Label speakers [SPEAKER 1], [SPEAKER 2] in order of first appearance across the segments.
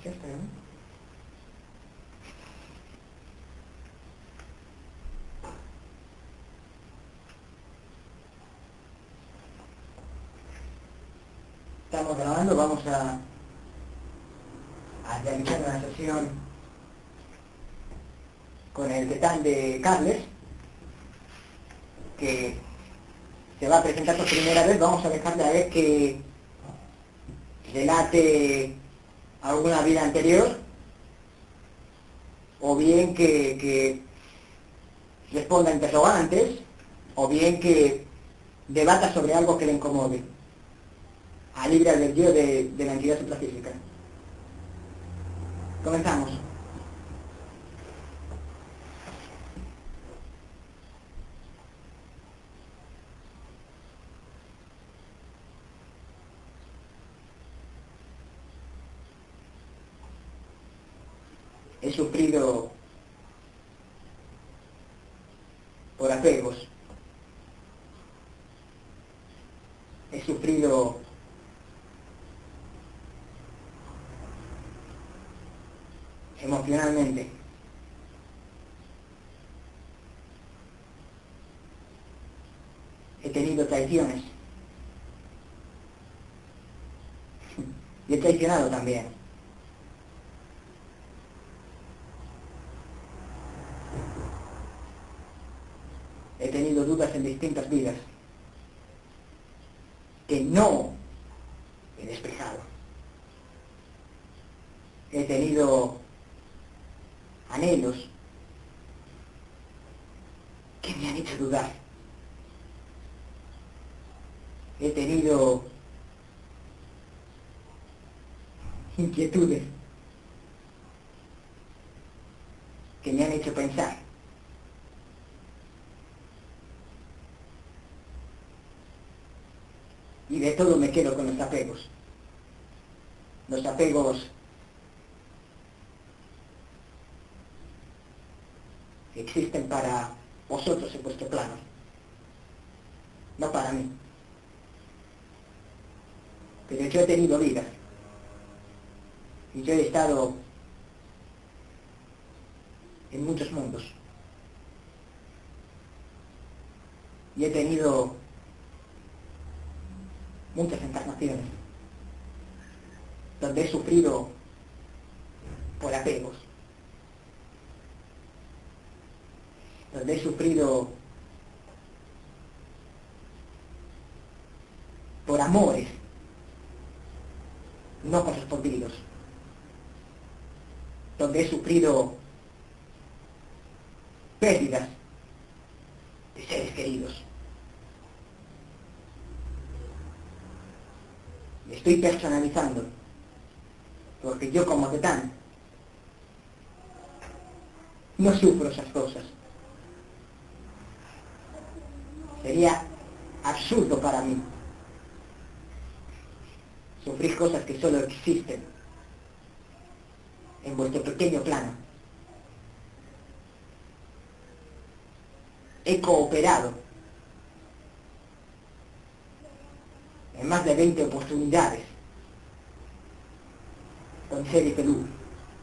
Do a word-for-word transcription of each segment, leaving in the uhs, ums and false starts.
[SPEAKER 1] Ya está, ¿no? Estamos grabando, vamos a, a realizar una sesión con el Tetán de Carles, que se va a presentar por primera vez. Vamos a dejarle a ver que relate alguna vida anterior, o bien que, que responda a interrogantes, o bien que debata sobre algo que le incomode, a libre albedrío de, de la entidad suprafísica. Comenzamos. He sufrido por apegos. He sufrido emocionalmente. He tenido traiciones. Y he traicionado también. He tenido dudas en distintas vidas que no he despejado. He tenido anhelos que me han hecho dudar. He tenido inquietudes que me han hecho pensar. Y de todo me quedo con los apegos. Los apegos que existen para vosotros en vuestro plano, no para mí. Pero yo he tenido vidas, y yo he estado en muchos mundos, y he tenido muchas encarnaciones donde he sufrido por apegos, donde he sufrido por amores no correspondidos, donde he sufrido pérdidas de seres queridos. Me estoy personalizando, porque yo como Tetán no sufro esas cosas. Sería absurdo para mí sufrir cosas que solo existen en vuestro pequeño plano. He cooperado en más de veinte oportunidades con seres de luz.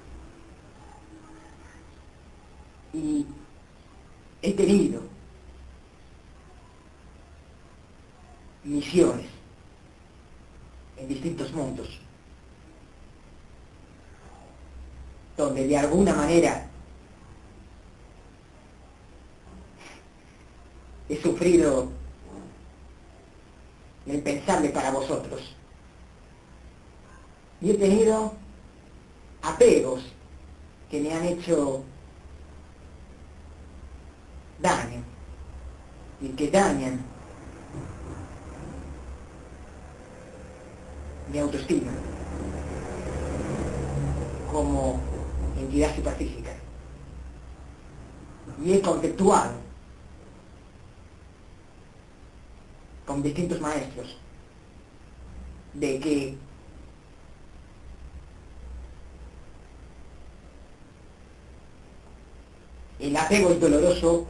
[SPEAKER 1] Y he tenido misiones en distintos mundos, donde de alguna manera he sufrido lo impensable para vosotros. Y he tenido apegos que me han hecho daño y que dañan mi autoestima como entidad suprafísica. Y he conceptuado con distintos maestros de que el apego es doloroso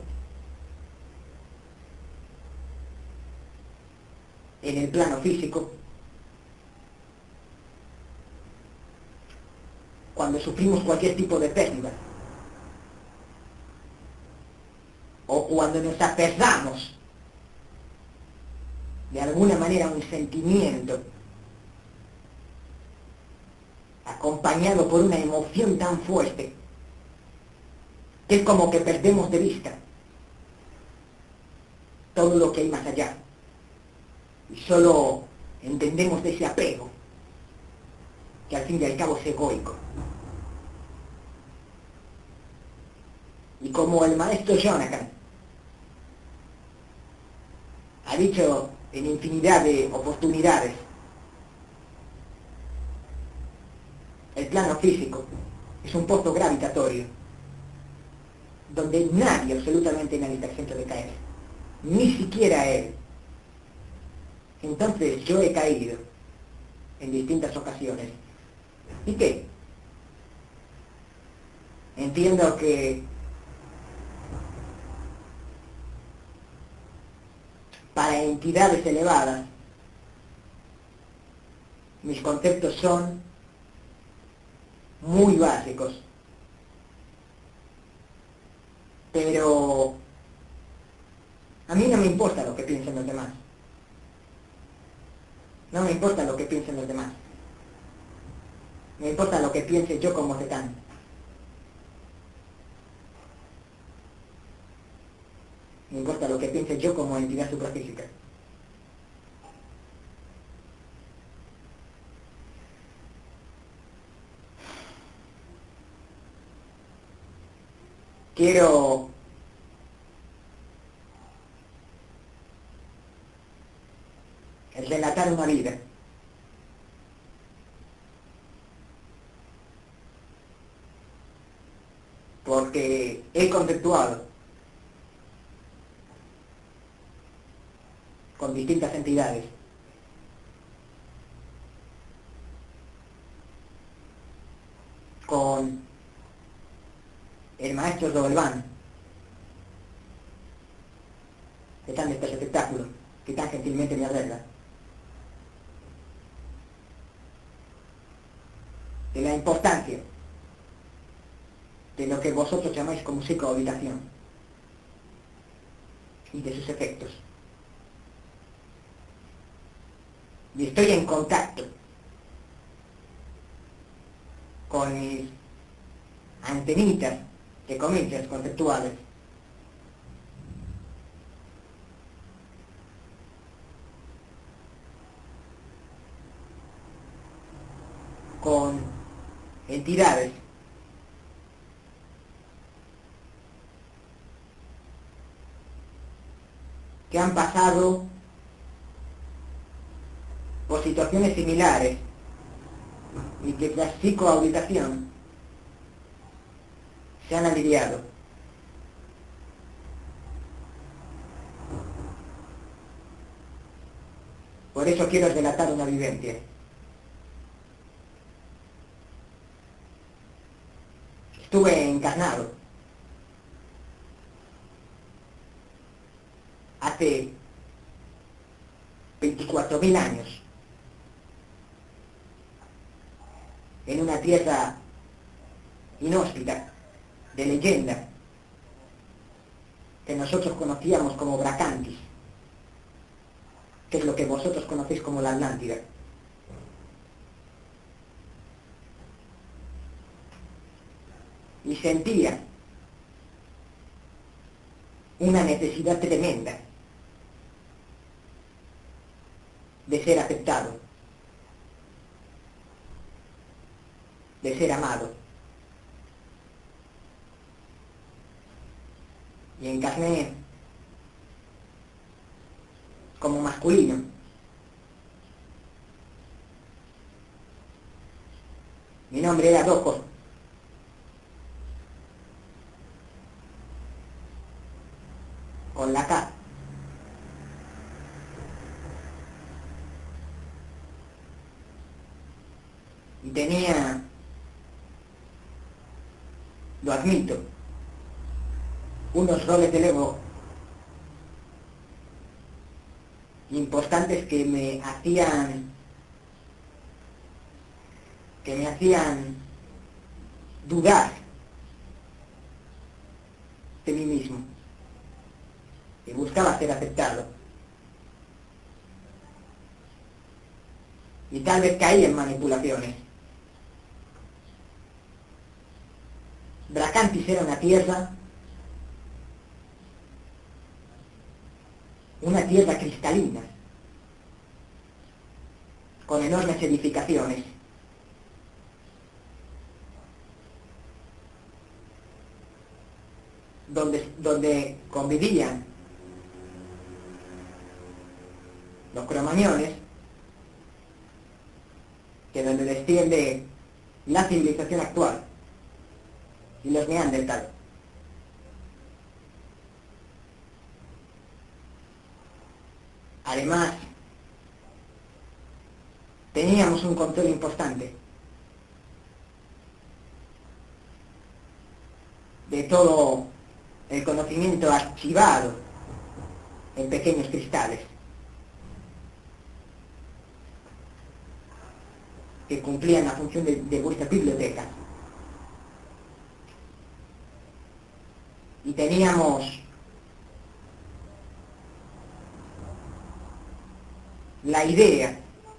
[SPEAKER 1] en el plano físico, sufrimos cualquier tipo de pérdida, o cuando nos aferramos de alguna manera a un sentimiento acompañado por una emoción tan fuerte que es como que perdemos de vista todo lo que hay más allá y solo entendemos de ese apego que al fin y al cabo es egoico. Y como el maestro Jonathan ha dicho en infinidad de oportunidades, el plano físico es un pozo gravitatorio donde nadie, absolutamente nadie está exento de caer, ni siquiera él. Entonces yo he caído en distintas ocasiones. ¿Y qué? Entiendo que para entidades elevadas mis conceptos son muy básicos, pero a mí no me importa lo que piensen los demás. No me importa lo que piensen los demás. Me importa lo que piense yo como Zetán. Me importa lo que piense yo como entidad suprafísica. Quiero relatar una vida porque he conceptuado con distintas entidades con el maestro Dovelván, que tan de este espectáculo, que tan gentilmente me arregla, de la importancia de lo que vosotros llamáis como psicohabitación y de sus efectos. Y estoy en contacto con mis antenitas, que comillas, conceptuales, con entidades que han pasado por situaciones similares y que tras psicohabitación se han aliviado. Por eso quiero relatar una vivencia. Estuve encarnado hace veinticuatro mil años en una tierra inhóspita, de leyenda, que nosotros conocíamos como Bracantis, que es lo que vosotros conocéis como la Atlántida. Y sentía una necesidad tremenda de ser aceptado, de ser amado. Y encarné como masculino. Mi nombre era Dojo. Con la K. Y tenía, lo admito, unos roles de ego importantes que me hacían que me hacían dudar de mí mismo y buscaba ser aceptado. Y tal vez caí en manipulaciones. Dracantis era una tierra, una tierra cristalina, con enormes edificaciones. Donde, donde convivían los cromañones, que donde desciende la civilización actual, y los neandertales. Además, teníamos un control importante de todo el conocimiento archivado en pequeños cristales que cumplían la función de, de vuestra biblioteca. Y teníamos la idea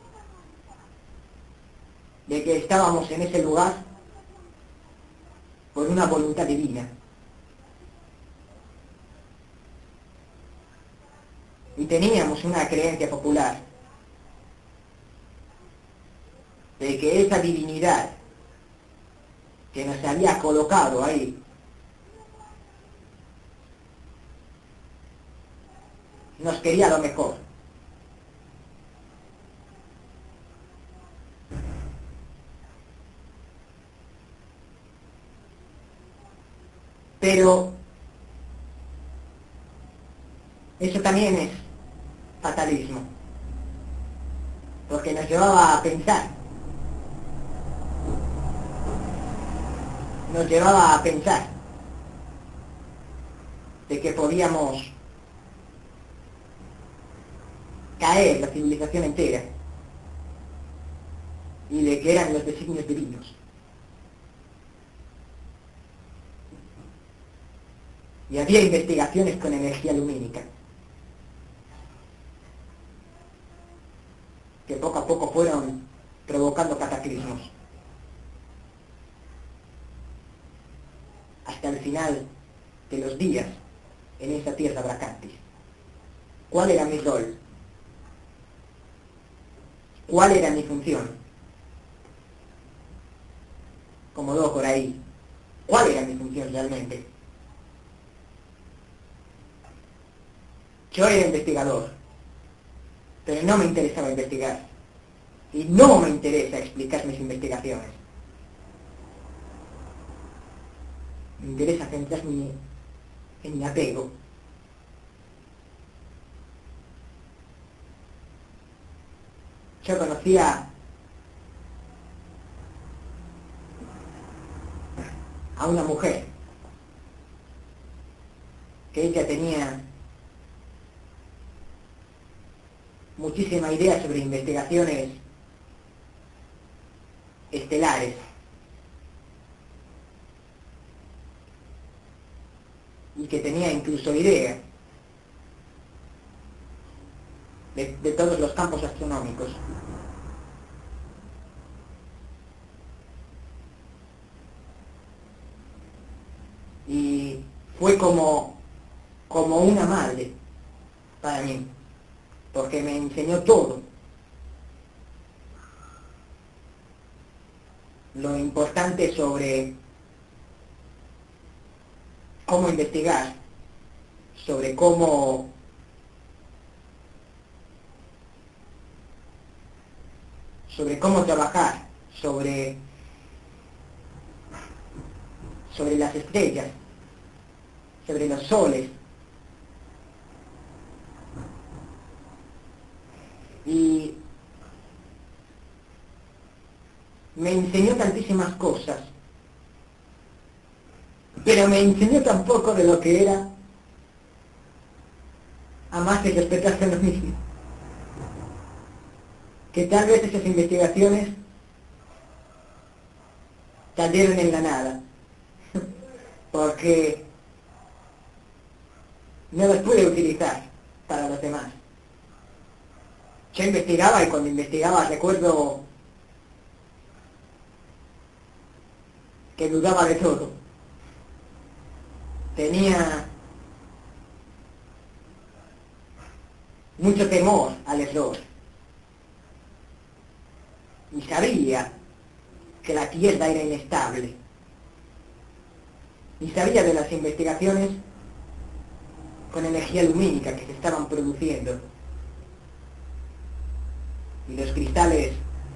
[SPEAKER 1] de que estábamos en ese lugar por una voluntad divina. Y teníamos una creencia popular de que esa divinidad que nos había colocado ahí nos quería lo mejor. Pero eso también es fatalismo, porque nos llevaba a pensar, nos llevaba a pensar de que podíamos caer la civilización entera y de que eran los designios divinos. Y había investigaciones con energía lumínica que poco a poco fueron provocando cataclismos hasta el final de los días en esa tierra Dracantis. ¿Cuál era mi rol? ¿Cuál era mi función? Como luego por ahí, ¿cuál era mi función realmente? Yo era investigador, pero no me interesaba investigar. Y no me interesa explicar mis investigaciones. Me interesa centrarme en mi apego. Yo conocía a una mujer que ella tenía muchísima idea sobre investigaciones estelares y que tenía incluso idea de, de todos los campos astronómicos. Y fue como, como una madre para mí, porque me enseñó todo. Lo importante sobre cómo investigar, sobre cómo sobre cómo trabajar, sobre sobre las estrellas, sobre los soles. Y me enseñó tantísimas cosas, pero me enseñó tan poco de lo que era amarse y respetarse a los mismos, que tal vez esas investigaciones cayeron en la nada, porque no los pude utilizar para los demás. Yo investigaba y cuando investigaba recuerdo que dudaba de todo. Tenía mucho temor al error. Y sabía que la Tierra era inestable. Y sabía de las investigaciones con energía lumínica que se estaban produciendo. Y los cristales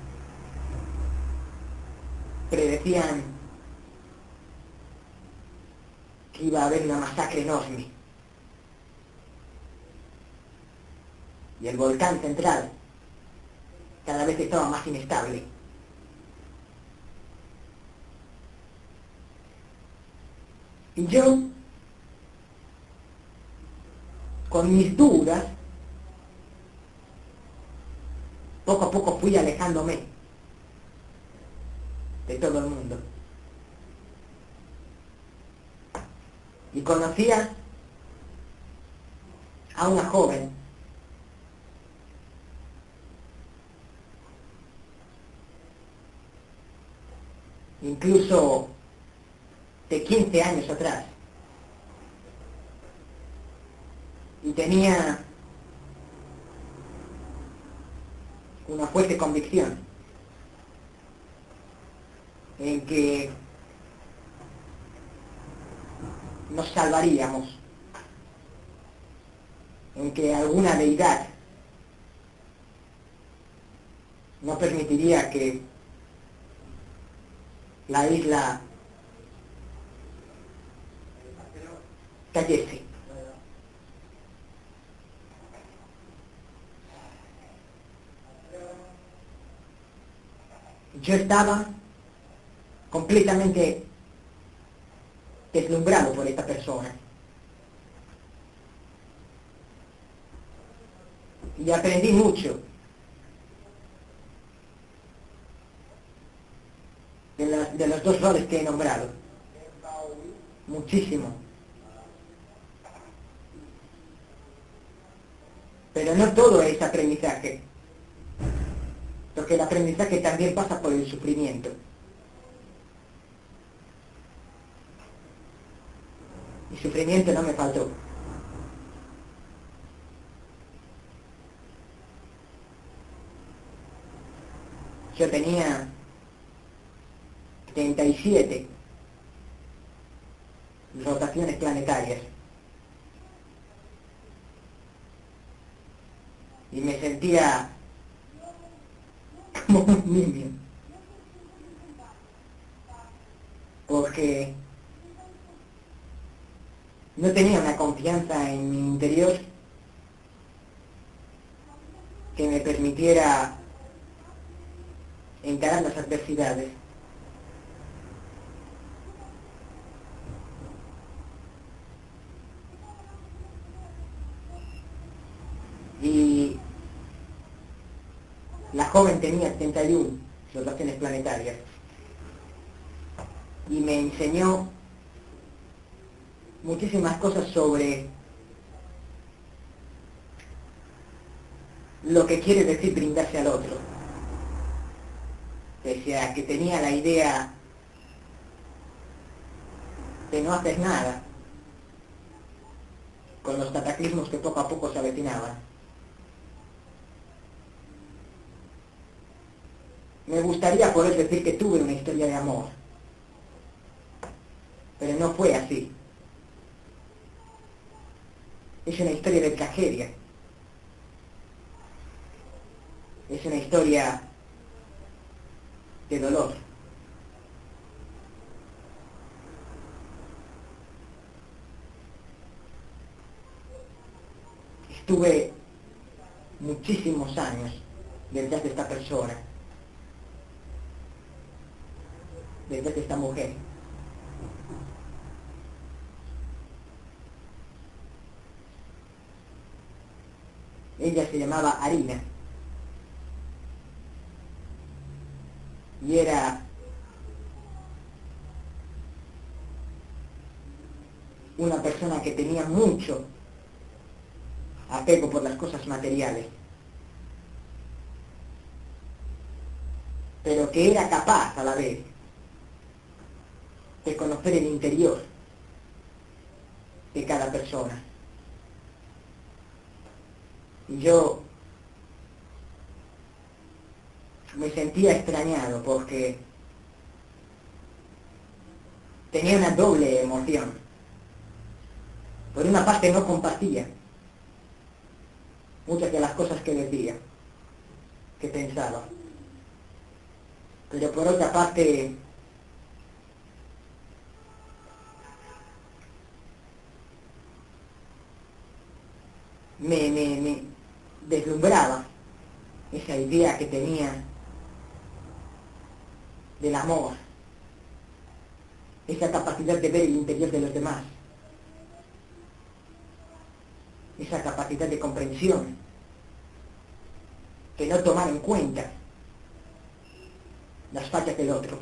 [SPEAKER 1] predecían que iba a haber una masacre enorme. Y el volcán central cada vez estaba más inestable. Y yo, con mis dudas, poco a poco fui alejándome de todo el mundo. Y conocía a una joven incluso de quince años atrás, y tenía una fuerte convicción en que nos salvaríamos, en que alguna deidad no permitiría que la isla cayese. Yo estaba completamente deslumbrado por esta persona. Y aprendí mucho de, la, de los dos roles que he nombrado. Muchísimo. Pero no todo es aprendizaje. Porque el aprendizaje también pasa por el sufrimiento. Y sufrimiento no me faltó. Yo tenía treinta y siete rotaciones planetarias. Y me sentía como un niño. Porque no tenía una confianza en mi interior que me permitiera encarar las adversidades. Y la joven tenía setenta y uno rotaciones planetarias y me enseñó muchísimas cosas sobre lo que quiere decir brindarse al otro. Pese a que tenía la idea de no hacer nada con los cataclismos que poco a poco se avecinaban. Me gustaría poder decir que tuve una historia de amor, pero no fue así. Es una historia de tragedia. Es una historia de dolor. Estuve muchísimos años detrás de esta persona, detrás de esta mujer. Ella se llamaba Arina y era una persona que tenía mucho apego por las cosas materiales, pero que era capaz a la vez de conocer el interior de cada persona. Y yo me sentía extrañado porque tenía una doble emoción. Por una parte no compartía muchas de las cosas que decía, que pensaba, pero por otra parte me, me, me deslumbraba esa idea que tenía del amor, esa capacidad de ver el interior de los demás, esa capacidad de comprensión, de no tomar en cuenta las fallas del otro.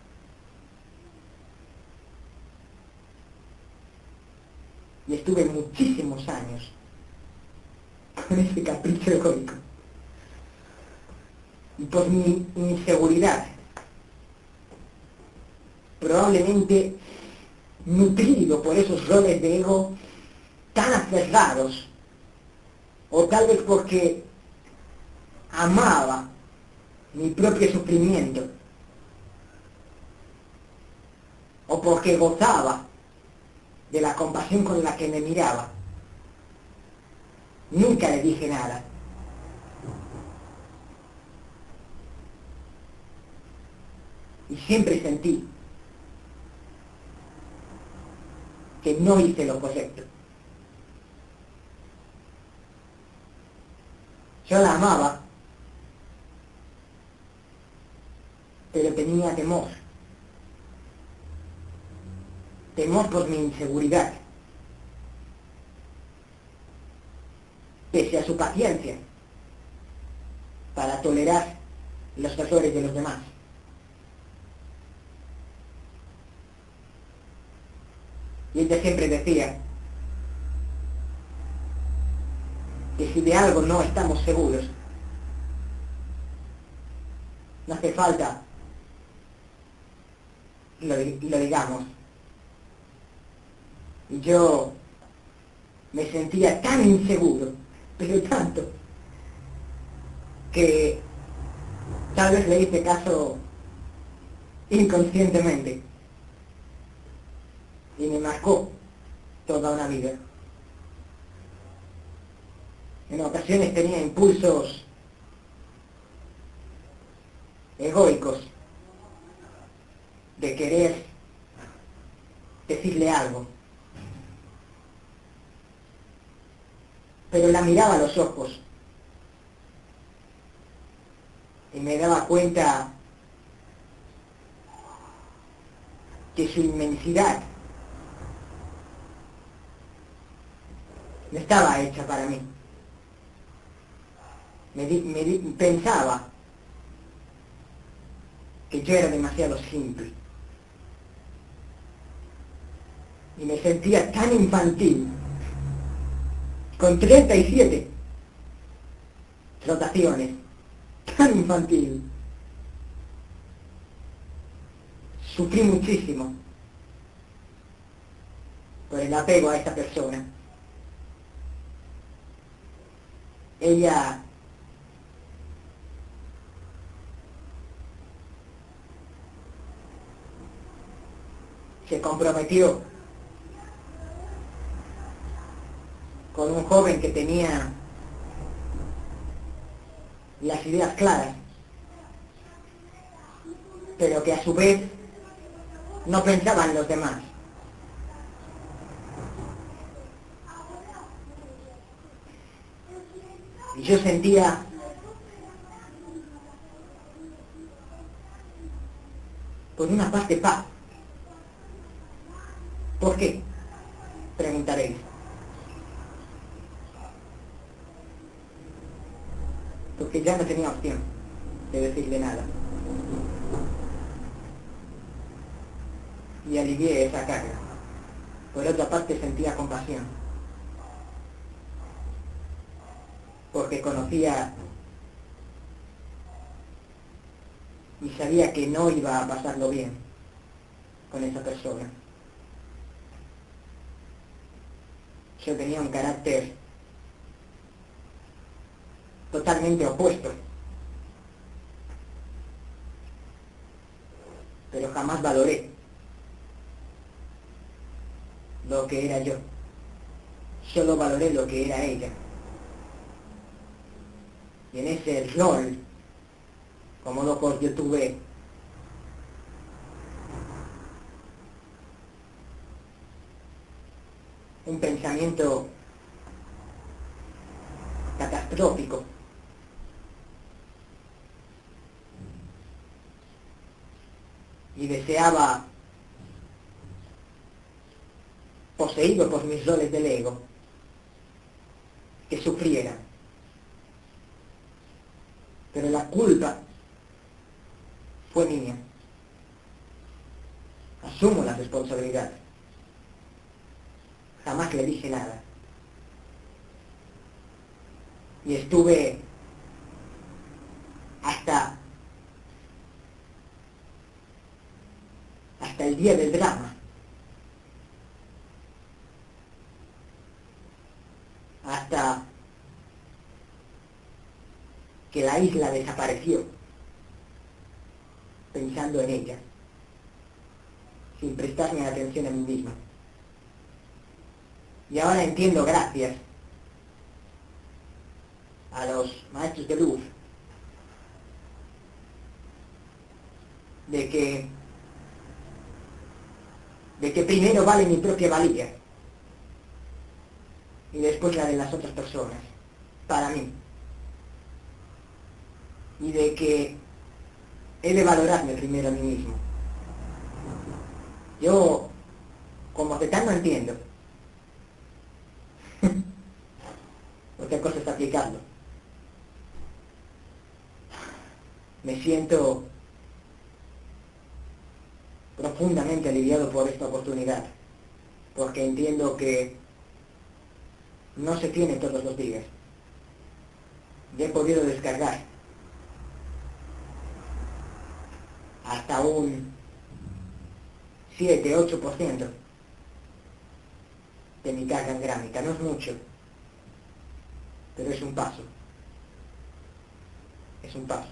[SPEAKER 1] Y estuve muchísimos años con ese capricho egoico. Y por mi inseguridad, probablemente nutrido por esos roles de ego tan aferrados, o tal vez porque amaba mi propio sufrimiento, o porque gozaba de la compasión con la que me miraba, nunca le dije nada. Y siempre sentí que no hice lo correcto. Yo la amaba, pero tenía temor. Temor por mi inseguridad, pese a su paciencia para tolerar los errores de los demás. Y ella siempre decía que si de algo no estamos seguros, no hace falta lo, lo digamos. Y yo me sentía tan inseguro, pero tanto, que tal vez le hice caso inconscientemente. Y me marcó toda una vida. En ocasiones tenía impulsos egoicos de querer decirle algo. Pero la miraba a los ojos y me daba cuenta que su inmensidad no estaba hecha para mí. Me, di, me di, pensaba que yo era demasiado simple. Y me sentía tan infantil, con treinta y siete rotaciones, tan infantil. Sufrí muchísimo por el apego a esta persona. Ella se comprometió con un joven que tenía las ideas claras, pero que a su vez no pensaba en los demás. Y yo sentía por una parte paz. ¿Por qué? Preguntaréis. Porque ya no tenía opción de decirle nada. Y alivié esa carga. Por otra parte sentía compasión, porque conocía y sabía que no iba a pasarlo bien con esa persona. Yo tenía un carácter totalmente opuesto, pero jamás valoré lo que era yo, solo valoré lo que era ella. Y en ese rol, como loco, yo tuve un pensamiento catastrófico. Y deseaba, poseído por mis roles del ego, que sufriera. Pero la culpa fue mía. Asumo la responsabilidad. Jamás le dije nada. Y estuve hasta hasta el día del drama, hasta que la isla desapareció, pensando en ella, sin prestarme atención a mí mismo. Y ahora entiendo, gracias a los maestros de luz, de que de que primero vale mi propia valía y después la de las otras personas, para mí. Y de que he de valorarme primero a mí mismo. Yo, como que tal no entiendo. Otra cosa es aplicarlo. Me siento profundamente aliviado por esta oportunidad, porque entiendo que no se tiene todos los días. Y he podido descargar hasta un siete ocho por ciento de mi carga engrámica. No es mucho, pero es un paso. Es un paso.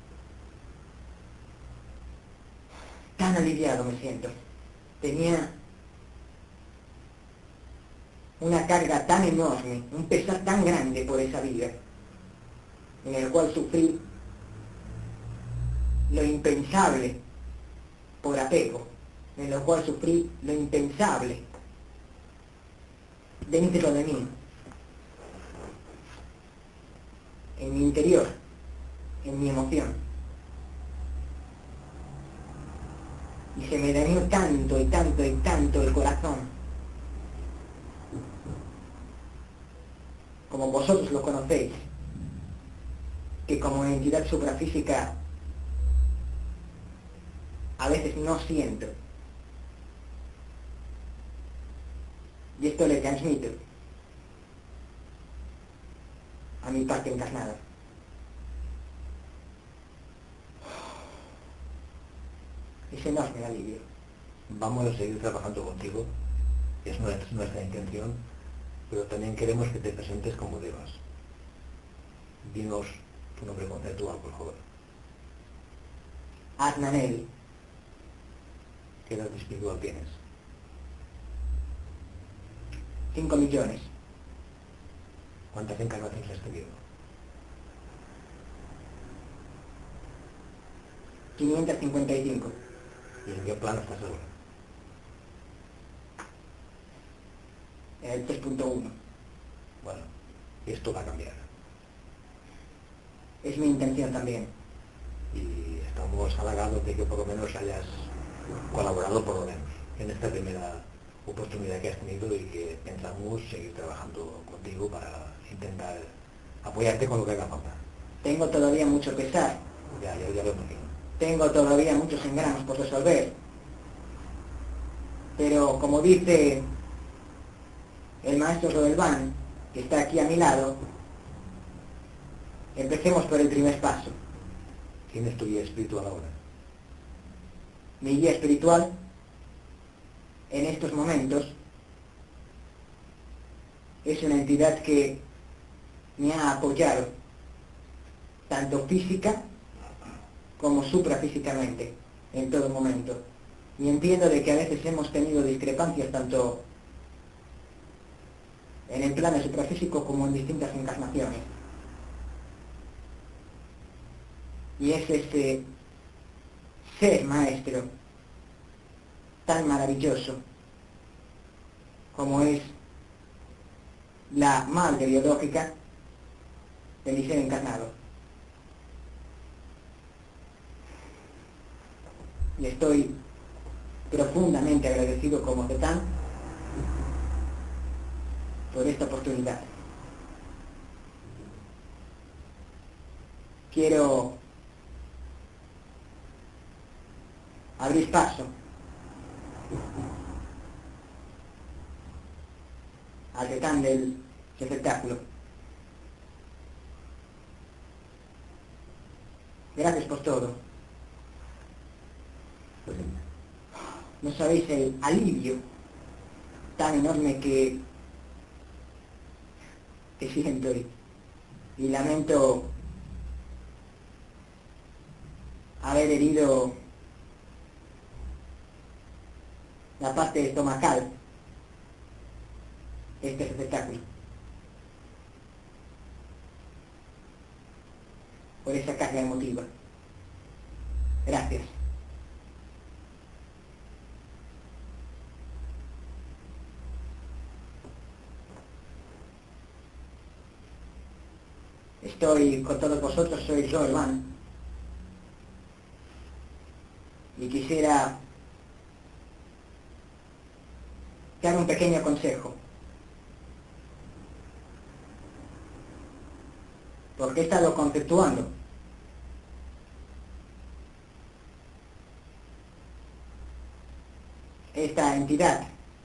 [SPEAKER 1] Tan aliviado me siento. Tenía una carga tan enorme, un pesar tan grande por esa vida, en el cual sufrí lo impensable por apego, en lo cual sufrí lo impensable dentro de mí, en mi interior, en mi emoción. Y se me dañó tanto y tanto y tanto el corazón, como vosotros lo conocéis, que como entidad suprafísica a veces no siento. Y esto le transmito a mi parte encarnada. Es enorme el alivio.
[SPEAKER 2] Vamos a seguir trabajando contigo, es nuestra, nuestra intención, pero también queremos que te presentes como debas. Dinos tu nombre conceptual, por favor.
[SPEAKER 1] Adnanel.
[SPEAKER 2] ¿Qué edad espiritual tienes?
[SPEAKER 1] Cinco millones.
[SPEAKER 2] ¿Cuántas encarnaciones has tenido?
[SPEAKER 1] quinientos cincuenta y cinco.
[SPEAKER 2] ¿Y en qué plano estás ahora?
[SPEAKER 1] En el tres punto uno.
[SPEAKER 2] Bueno, esto va a cambiar.
[SPEAKER 1] Es mi intención también.
[SPEAKER 2] Y estamos halagados de que por lo menos hayas colaborado por lo menos en esta primera oportunidad que has tenido, y que pensamos seguir trabajando contigo para intentar apoyarte con lo que haga falta.
[SPEAKER 1] Tengo todavía mucho pesar.
[SPEAKER 2] Ya, ya, ya lo imagino.
[SPEAKER 1] Tengo todavía muchos engranos por resolver. Pero como dice el maestro Rodelbán, que está aquí a mi lado, empecemos por el primer paso.
[SPEAKER 2] ¿Quién es tu guía espiritual ahora?
[SPEAKER 1] Mi guía espiritual, en estos momentos, es una entidad que me ha apoyado, tanto física como suprafísicamente, en todo momento. Y entiendo de que a veces hemos tenido discrepancias tanto en el plano suprafísico como en distintas encarnaciones. Y es este ser maestro tan maravilloso como es la madre biológica de mi ser encarnado. Y estoy profundamente agradecido como Zetán por esta oportunidad. Quiero abrir paso al Zetán del espectáculo. Gracias por todo. No sabéis el alivio tan enorme que, que siento y, y lamento haber herido la parte estomacal de este espectáculo. Por esa carga emotiva. Gracias. Estoy con todos vosotros, soy Rodelbán. Y quisiera dar un pequeño consejo. Porque he estado conceptuando esta entidad,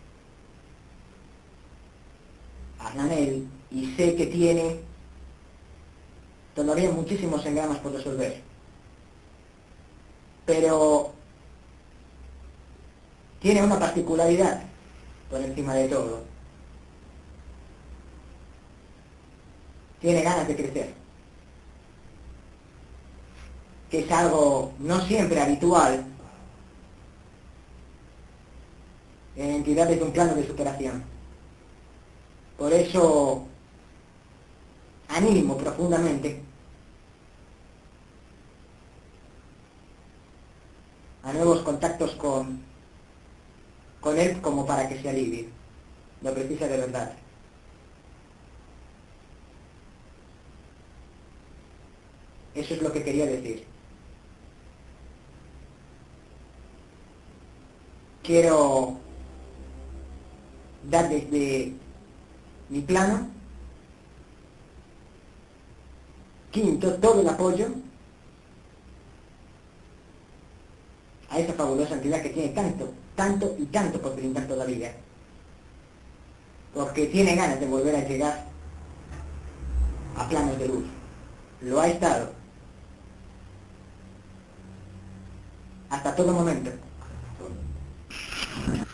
[SPEAKER 1] Asnanel, y sé que tiene todavía muchísimos engramas por resolver. Pero tiene una particularidad por encima de todo. Tiene ganas de crecer, que es algo no siempre habitual en entidades de un plano de superación. Por eso animo profundamente a nuevos contactos con, con él como para que se alivie. Lo precisa de verdad. Eso es lo que quería decir. Quiero dar desde mi plano quinto todo el apoyo a esa fabulosa entidad que tiene tanto, tanto y tanto por brindar todavía. Porque tiene ganas de volver a llegar a planos de luz. Lo ha estado. Hasta todo momento.